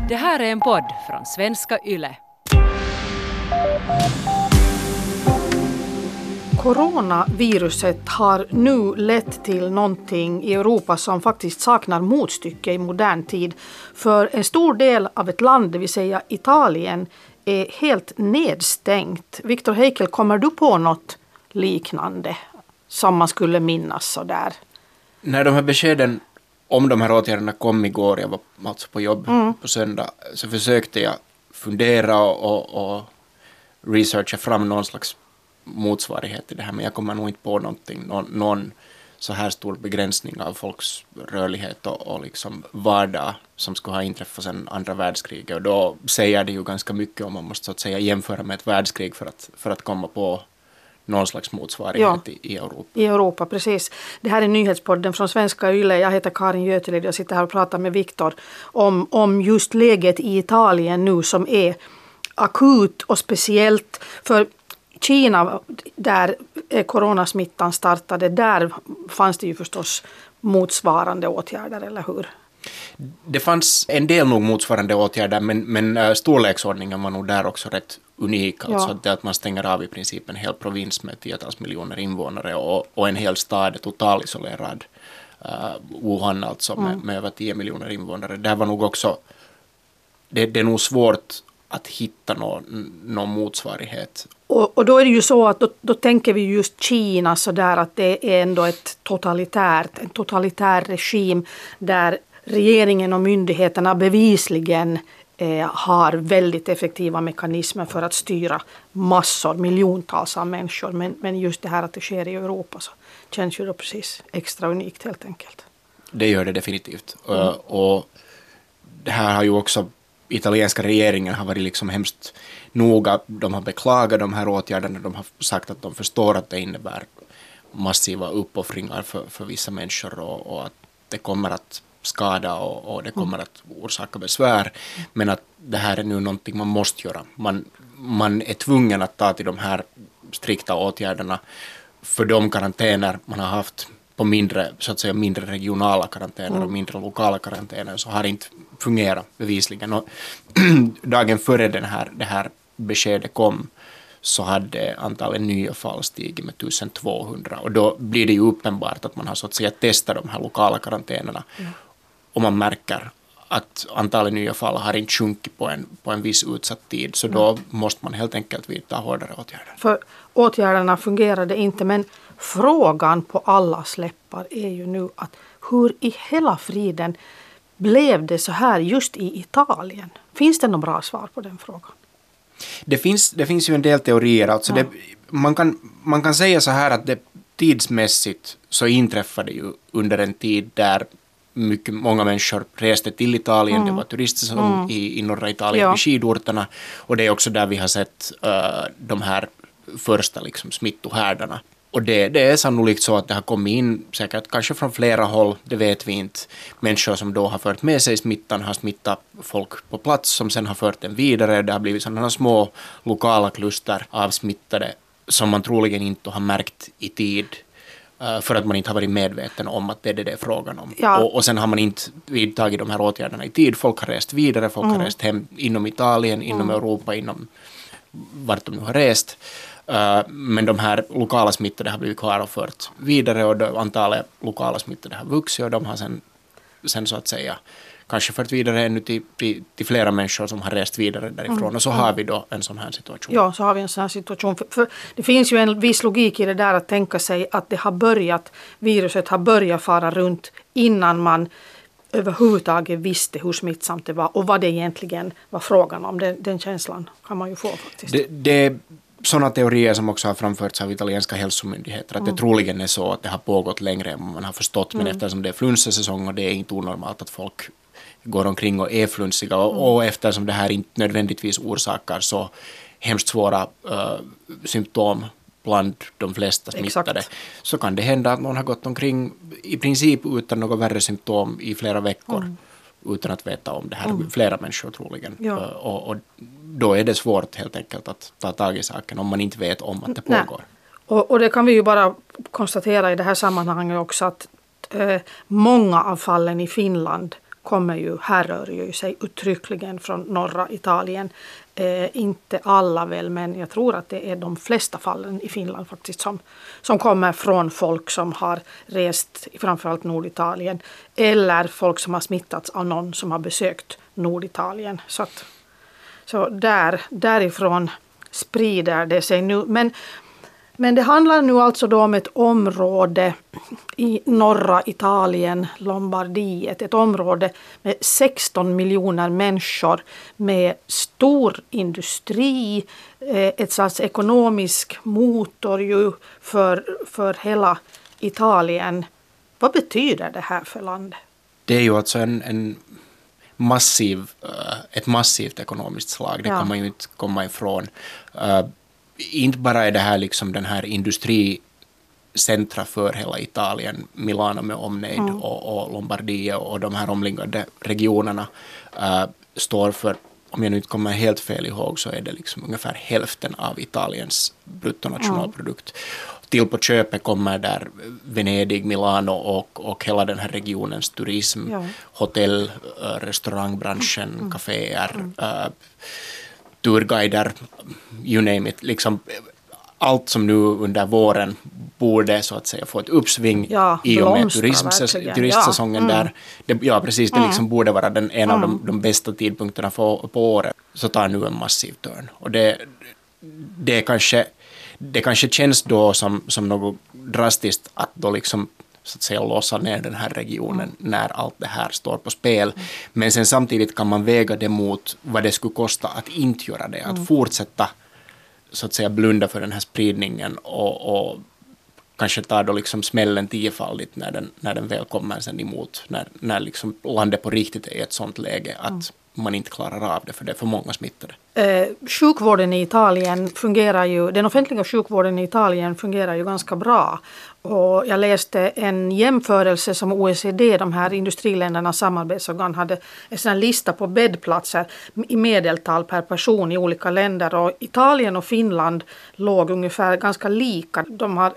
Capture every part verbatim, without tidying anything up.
Det här är en podd från Svenska Yle. Coronaviruset har nu lett till någonting i Europa som faktiskt saknar motstycke i modern tid. För en stor del av ett land, det vill säga Italien, är helt nedstängt. Viktor Heikel, kommer du på något liknande som man skulle minnas så där? När de här beskeden om de här åtgärderna kom igår, jag var alltså på jobb Mm. på söndag, så försökte jag fundera och, och, och researcha fram någon slags motsvarighet till det här, men jag kommer nog inte på någonting, någon, någon så här stor begränsning av folks rörlighet och, och liksom vardag som skulle ha inträffat sedan andra världskriget, och då säger det ju ganska mycket om man måste så att säga jämföra med ett världskrig för att, för att komma på någon slags motsvarighet Ja. i, i Europa. I Europa, precis. Det här är nyhetspodden från Svenska Yle. Jag heter Karin Götelid och jag sitter här och pratar med Viktor om, om just läget i Italien nu som är akut och speciellt. För Kina, där coronasmittan startade, där fanns det ju förstås motsvarande åtgärder, eller hur? Det fanns en del nog motsvarande åtgärder, men, men uh, storleksordningen var nog där också rätt unik. Alltså Ja. att, det att man stänger av i princip en hel provins med tiotals miljoner invånare och, och en hel stad totalisolerad. Uh, Wuhan alltså med, Mm. med över tio miljoner invånare. Där var nog också, det, det är nog svårt att hitta någon, någon motsvarighet. Och, och då är det ju så att då, då tänker vi just Kina så där att det är ändå ett totalitärt, en totalitär regim där regeringen och myndigheterna bevisligen eh, har väldigt effektiva mekanismer för att styra massor, miljontals av människor. Men, men just det här att det sker i Europa så känns ju då precis extra unikt helt enkelt. Det gör det definitivt. Mm. Uh, och det här har ju också italienska regeringen har varit liksom hemskt noga. De har beklagat de här åtgärderna. De har sagt att de förstår att det innebär massiva uppoffringar för, för vissa människor och, och att det kommer att skada och, och det kommer att orsaka besvär. Men att det här är nu någonting man måste göra. Man, man är tvungen att ta till de här strikta åtgärderna för de karantäner man har haft på mindre, så att säga, mindre regionala karantäner Mm. och mindre lokala karantäner, så har det inte fungerat bevisligen. Och dagen före den här, det här beskedet kom så hade antalet nya fall stigit med ettusentvåhundra, och då blir det ju uppenbart att man har så att säga testat de här lokala karantänerna. Mm. Och man märker att antalet nya fall har inte sjunkit på en, på en viss utsatt tid, så då mm. måste man helt enkelt vidta hårdare åtgärder. För åtgärderna fungerade inte, men frågan på allas läppar är ju nu att hur i hela friden blev det så här just i Italien? Finns det något bra svar på den frågan? Det finns, det finns ju en del teorier. Alltså Ja. det, man, kan, man kan säga så här att det tidsmässigt så inträffade ju under en tid där mycket, många människor reste till Italien. Mm. Det var turistsäsong mm. i, i norra Italien, ja. I skidorterna. Och det är också där vi har sett uh, de här första liksom, smittohärdarna. Och det, det är sannolikt så att det har kommit in säkert kanske från flera håll, det vet vi inte. Människor som då har fört med sig smittan har smittat folk på plats som sen har fört den vidare. Det har blivit sådana små lokala kluster av smittade som man troligen inte har märkt i tid uh, för att man inte har varit medveten om att det är det det är frågan om. Ja. Och, och sen har man inte vidtagit de här åtgärderna i tid. Folk har rest vidare, folk mm. har rest hem inom Italien, inom mm. Europa, inom vart de nu har rest. Uh, men de här lokala smittade har blivit kvar och fört vidare, och då antalet lokala smittade har vuxit, och de har sen, sen så att säga kanske fört vidare ännu till, till, till flera människor som har rest vidare därifrån. Mm. Och så har vi då en sån här situation. Ja, så har vi en sån här situation. För, för det finns ju en viss logik i det där att tänka sig att det har börjat, viruset har börjat fara runt innan man överhuvudtaget visste hur smittsamt det var och vad det egentligen var frågan om. Den, den känslan kan man ju få faktiskt. Det, det sådana teorier som också har framförts av italienska hälsomyndigheter, att mm. det troligen är så att det har pågått längre än man har förstått, men mm. eftersom det är flunsasäsong och det är inte onormalt att folk går omkring och är flunsiga, och, mm. och eftersom det här inte nödvändigtvis orsakar så hemskt svåra uh, symptom bland de flesta smittade, exakt. Så kan det hända att någon har gått omkring i princip utan några värre symptom i flera veckor. Mm. Utan att veta om det här, mm. flera människor troligen. Ja. Och, och då är det svårt helt enkelt att ta tag i saken om man inte vet om att det pågår. Och, och det kan vi ju bara konstatera i det här sammanhanget också att eh, många av fallen i Finland kommer ju, härrör ju sig uttryckligen från norra Italien. Eh, inte alla väl, men jag tror att det är de flesta fallen i Finland faktiskt som, som kommer från folk som har rest framförallt Norditalien eller folk som har smittats av någon som har besökt Norditalien. Så, att, så där, därifrån sprider det sig nu. Men, men det handlar nu alltså då om ett område i norra Italien, Lombardiet, ett område med sexton miljoner människor, med stor industri, ett slags ekonomisk motor ju för, för hela Italien. Vad betyder det här för landet? Det är ju alltså en, en massiv, ett massivt ekonomiskt slag, det ja. kan man ju inte komma ifrån. Uh, inte bara är det här liksom den här industricentra för hela Italien, Milano med omnejd mm. och, och Lombardia och de här omliggande regionerna uh, står för, om jag nu inte kommer helt fel ihåg, så är det liksom ungefär hälften av Italiens bruttonationalprodukt. Mm. Till på köpet kommer där Venedig, Milano och, och hela den här regionens turism, ja. hotell, restaurangbranschen, mm. kaféer, mm. Uh, turguider, you name it, liksom allt som nu under våren borde så att säga få ett uppsving ja, i och med turismsäs- turistsäsongen ja. mm. där. Det, ja, precis, det mm. liksom borde vara den, en mm. av de, de bästa tidpunkterna på, på året, så tar nu en massiv törn. Och det, det, kanske, det kanske känns då som, som något drastiskt att då liksom så att säga låsa ner den här regionen mm. när allt det här står på spel. Mm. Men sen samtidigt kan man väga det mot vad det skulle kosta att inte göra det. Mm. Att fortsätta så att säga blunda för den här spridningen och, och kanske ta då liksom smällen tiofaldigt när den, när den väl kommer sen emot. När, när liksom landet på riktigt är i ett sånt läge att mm. man inte klarar av det för det är för många smittade. Eh, sjukvården i Italien fungerar ju, den offentliga sjukvården i Italien fungerar ju ganska bra. Och jag läste en jämförelse som O E C D, de här industriländernas samarbetsorgan, hade en sån lista på bäddplatser i medeltal per person i olika länder. Och Italien och Finland låg ungefär ganska lika. De har,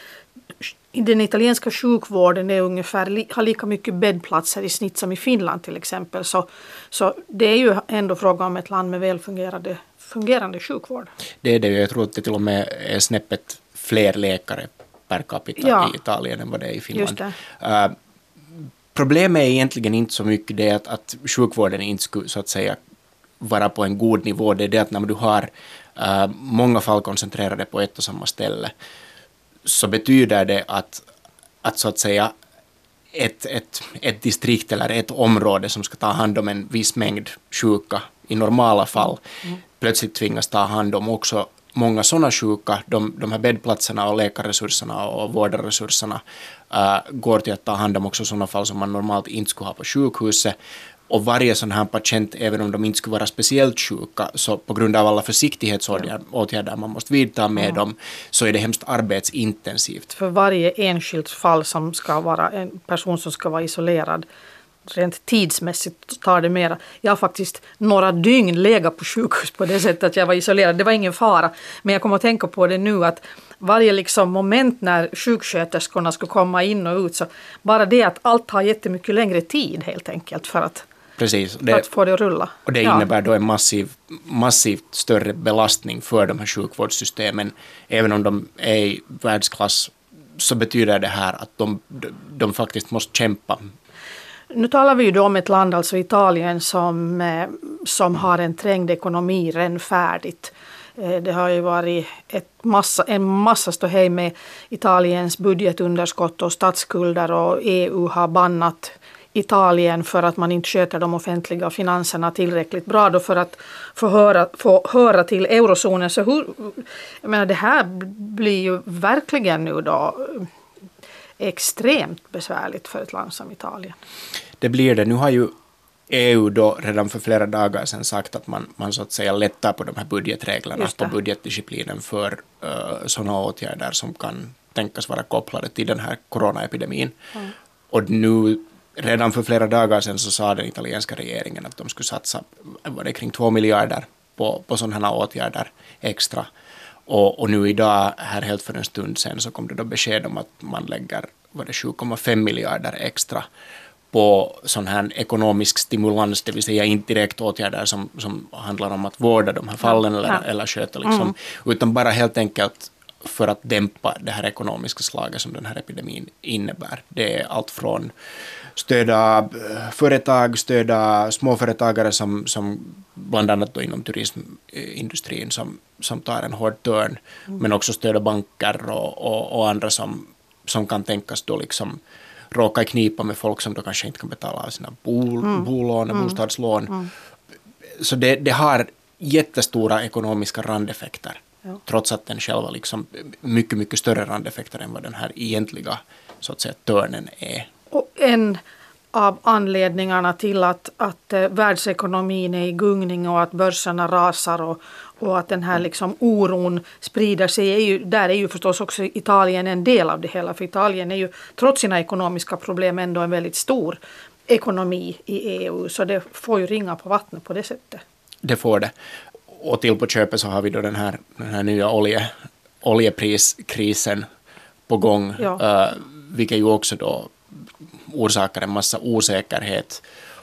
den italienska sjukvården är ungefär, har lika mycket bäddplatser i snitt som i Finland till exempel. Så, så det är ju ändå fråga om ett land med välfungerande fungerande sjukvård. Det är det, jag tror att det till och med är snäppet fler läkare per capita ja. i Italien än vad det är i Finland. Uh, problemet är egentligen inte så mycket det att, att sjukvården inte skulle så att säga vara på en god nivå. Det är det att när du har uh, många fall koncentrerade på ett och samma ställe så betyder det att, att så att säga ett, ett, ett distrikt eller ett område som ska ta hand om en viss mängd sjuka i normala fall mm. plötsligt tvingas ta hand om också många sådana sjuka. De, de här bäddplatserna och läkarresurserna och vårdresurserna uh, går till att ta hand om också sådana fall som man normalt inte skulle ha på sjukhuset. Och varje sån här patient, även om de inte skulle vara speciellt sjuka, så på grund av alla försiktighetsåtgärder man måste vidta med mm. dem, så är det hemskt arbetsintensivt. För varje enskilt fall som ska vara en person som ska vara isolerad, rent tidsmässigt tar det mera. Jag har faktiskt några dygn legat på sjukhus på det sättet att jag var isolerad. Det var ingen fara. Men jag kommer att tänka på det nu att varje liksom moment när sjuksköterskorna skulle komma in och ut, så bara det att allt har jättemycket längre tid helt enkelt för att, Precis. Det, för att få det att rulla. Och det ja. innebär då en massiv, massivt större belastning för de här sjukvårdssystemen. Även om de är i världsklass så betyder det här att de, de faktiskt måste kämpa. Nu talar vi ju då om ett land, alltså Italien, som, som har en trängd ekonomi redan färdigt. Det har ju varit ett massa, en massa ståhej med Italiens budgetunderskott och statsskulder, och E U har bannat Italien för att man inte sköter de offentliga finanserna tillräckligt bra då för att få höra, få höra till eurozonen. Så hur, jag menar, det här blir ju verkligen nu då extremt besvärligt för ett land som Italien. Det blir det. Nu har ju E U då redan för flera dagar sedan sagt att man, man så att säga lättar på de här budgetreglerna, på budgetdisciplinen för uh, sådana åtgärder som kan tänkas vara kopplade till den här coronaepidemin. Mm. Och nu redan för flera dagar sedan så sa den italienska regeringen att de skulle satsa var det kring två miljarder på, på sådana här åtgärder extra. Och, och nu idag, här helt för en stund sedan, så kom det då besked om att man lägger var det sju komma fem miljarder extra på sån här ekonomisk stimulans, det vill säga inte direkt åtgärder som, som handlar om att vårda de här fallen ja. eller, ja. eller sköta, liksom, mm. utan bara helt enkelt för att dämpa det här ekonomiska slaget som den här epidemin innebär. Det är allt från stöda företag, stöda småföretagare som, som bland annat då inom turismindustrin som, som tar en hård törn, mm. men också stöda banker och, och, och andra som, som kan tänkas då liksom råka i knipa med folk som då kanske inte kan betala av sina bol, mm. bolån och mm. bostadslån. Mm. Så det, det har jättestora ekonomiska randeffekter. Ja. Trots att den själva liksom mycket, mycket större randeffekter än vad den här egentliga så att säga törnen är. Och en av anledningarna till att, att uh, världsekonomin är i gungning och att börserna rasar och, och att den här liksom oron sprider sig, är ju, där är ju förstås också Italien en del av det hela. För Italien är ju trots sina ekonomiska problem ändå en väldigt stor ekonomi i E U. Så det får ju ringa på vattnet på det sättet. Det får det. Och till på köpet så har vi då den här, den här nya olje, oljepriskrisen på gång, ja. uh, vilket ju också då orsakar en massa osäkerhet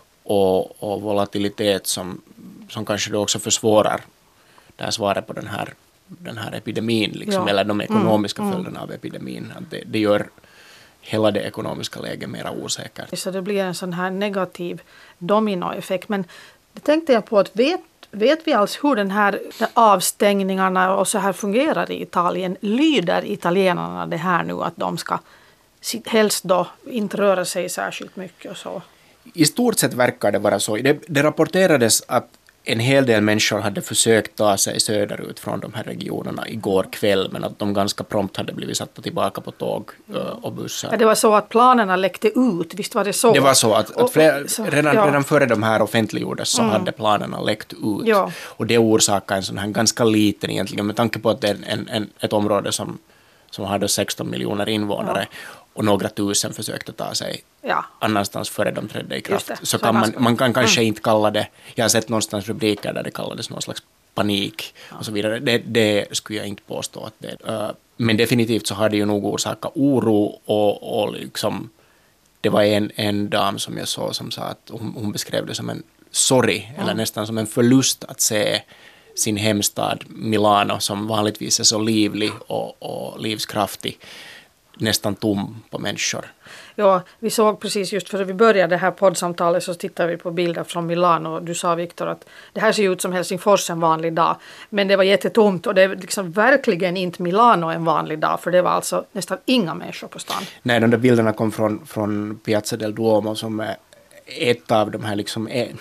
och, och volatilitet som, som kanske då också försvårar det här svaret på den här, den här epidemin, liksom, ja. eller de ekonomiska mm, följderna mm. av epidemin. Att det, det gör hela det ekonomiska läget mer osäkert. Så det blir en sån här negativ dominoeffekt. Men det tänkte jag på att vet Vet vi alls hur den här avstängningarna och så här fungerar i Italien? Lyder italienarna det här nu att de ska helst då inte röra sig särskilt mycket och så? I stort sett verkar det vara så. Det, det rapporterades att en hel del människor hade försökt ta sig söderut från de här regionerna igår kväll, men att de ganska prompt hade blivit satta tillbaka på tåg och bussar. Ja, det var så att planerna läckte ut, visst var det så? Det var så att, att fler, så, redan, ja. redan före de här offentliggjordes så mm. hade planerna läckt ut. Ja. Och det orsakar en sån här ganska liten egentligen, med tanke på att det är en, en, ett område som, som hade sexton miljoner invånare. Ja. Och några tusen försökte ta sig ja. annanstans före de trädde i kraft. Så, så kan man, man kan kanske mm. inte kalla det, jag har sett någonstans rubriker där det kallades någon slags panik ja. och så vidare. Det, det skulle jag inte påstå att det är. Uh, men definitivt så har det ju nog orsakat oro och, och liksom, det var en, en dam som jag såg som sa att hon, hon beskrev det som en sorg ja. eller nästan som en förlust att se sin hemstad Milano som vanligtvis är så livlig och, och livskraftig nästan tom på människor. Ja, vi såg precis just för att vi började det här poddsamtalet så tittade vi på bilder från Milano och du sa, Viktor, att det här ser ut som Helsingfors en vanlig dag. Men det var jättetomt och det är liksom verkligen inte Milano en vanlig dag, för det var alltså nästan inga människor på stan. Nej, de där bilderna kom från, från Piazza del Duomo som är ett av de här liksom en,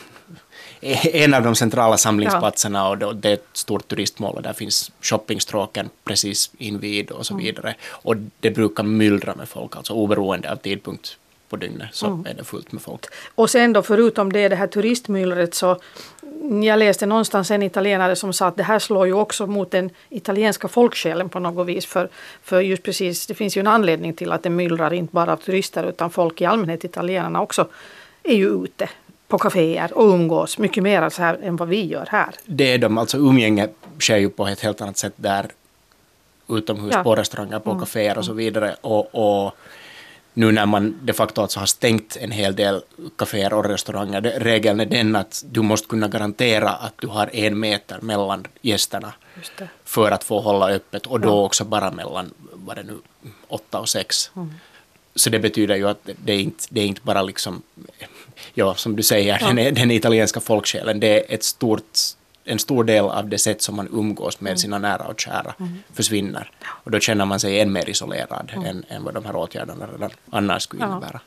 en av de centrala samlingsplatserna ja. och det är ett stort turistmål och där finns shoppingstråken precis invid och så vidare. Mm. Och det brukar myllra med folk, alltså oberoende av tidpunkt på dygnet så mm. är det fullt med folk. Och sen då förutom det, det här turistmyllret, så jag läste någonstans en italienare som sa att det här slår ju också mot den italienska folksjälen på något vis, för, för just precis, det finns ju en anledning till att det myllrar inte bara av turister utan folk i allmänhet, italienarna också, är ju ute på kaféer och umgås mycket mer så här än vad vi gör här. Det är de, alltså umgänge sker ju på ett helt annat sätt där utomhus, ja. på restauranger, på mm. kaféer och så vidare. Och, och nu när man de facto alltså har stängt en hel del kaféer och restauranger, det, regeln är den att du måste kunna garantera att du har en meter mellan gästerna för att få hålla öppet och då ja. också bara mellan, vad det nu, åtta och sex. Mm. Så det betyder ju att det är inte, det är inte bara liksom, ja, som du säger, ja. den, den italienska folksjälen, det är ett stort, en stor del av det sätt som man umgås med mm. sina nära och kära mm. försvinner. Ja. Och då känner man sig än mer isolerad mm. än, än vad de här åtgärderna redan annars skulle ja. innebära.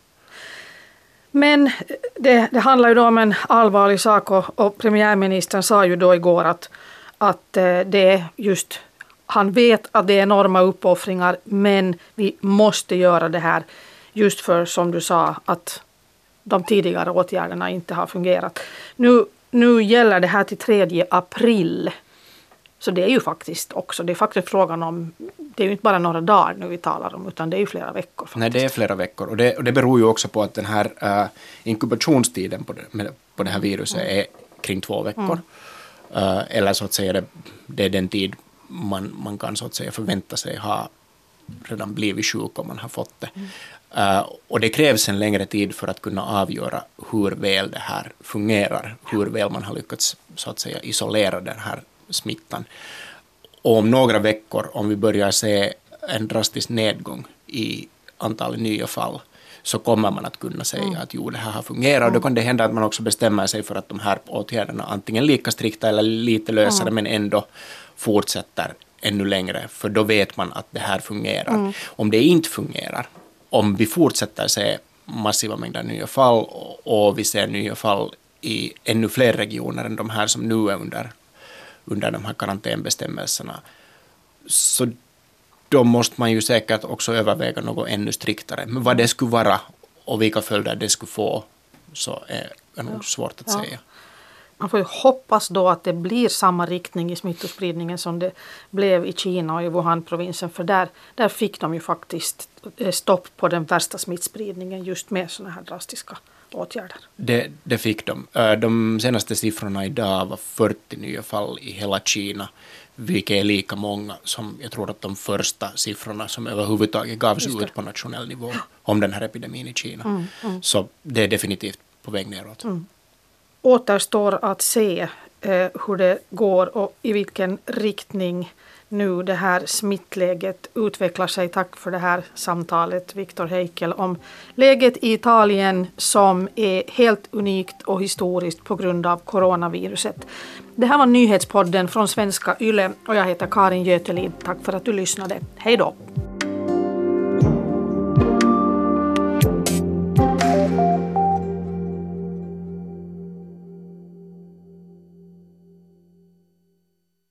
Men det, det handlar ju då om en allvarlig sak och, och premiärministern sa ju då igår att, att det är just, han vet att det är enorma uppoffringar, men vi måste göra det här just för, som du sa, att de tidigare åtgärderna inte har fungerat. Nu, nu gäller det här till tredje april. Så det är ju faktiskt också, det är faktiskt frågan om, det är ju inte bara några dagar nu vi talar om, utan det är ju flera veckor faktiskt. Nej, det är flera veckor och det, och det beror ju också på att den här uh, inkubationstiden på det, med, på det här viruset mm. är kring två veckor. Mm. Uh, eller så att säga det, det är den tid man, man kan så att säga förvänta sig ha redan blivit sjuk om man har fått det. Mm. Uh, och det krävs en längre tid för att kunna avgöra hur väl det här fungerar, hur väl man har lyckats så att säga isolera den här smittan. Och om några veckor, om vi börjar se en drastisk nedgång i antalet nya fall, så kommer man att kunna säga mm. att jo, det här har fungerat. Och då kan det hända att man också bestämmer sig för att de här åtgärderna antingen lika strikta eller lite lösare, mm. men ändå fortsätter ännu längre. För då vet man att det här fungerar. Mm. Om det inte fungerar, om vi fortsätter se massiva mängder nya fall och, och vi ser nya fall i ännu fler regioner än de här som nu är under, under de här karantänbestämmelserna, så då måste man ju säkert också överväga något ännu striktare. Men vad det skulle vara och vilka följder det skulle få, så är det nog svårt att ja. säga. Man får ju hoppas då att det blir samma riktning i smittospridningen som det blev i Kina och i Wuhan-provinsen. För där, där fick de ju faktiskt stopp på den värsta smittspridningen just med sådana här drastiska åtgärder. Det, det fick de. De senaste siffrorna idag var fyrtio nya fall i hela Kina, vilket är lika många som jag tror att de första siffrorna som överhuvudtaget gavs ut på nationell nivå om den här epidemin i Kina. Mm, mm. Så det är definitivt på väg neråt. Mm. Återstår att se eh, hur det går och i vilken riktning nu det här smittläget utvecklar sig. Tack för det här samtalet, Viktor Heikel, om läget i Italien som är helt unikt och historiskt på grund av coronaviruset. Det här var nyhetspodden från Svenska Yle och jag heter Karin Götelid. Tack för att du lyssnade. Hej då!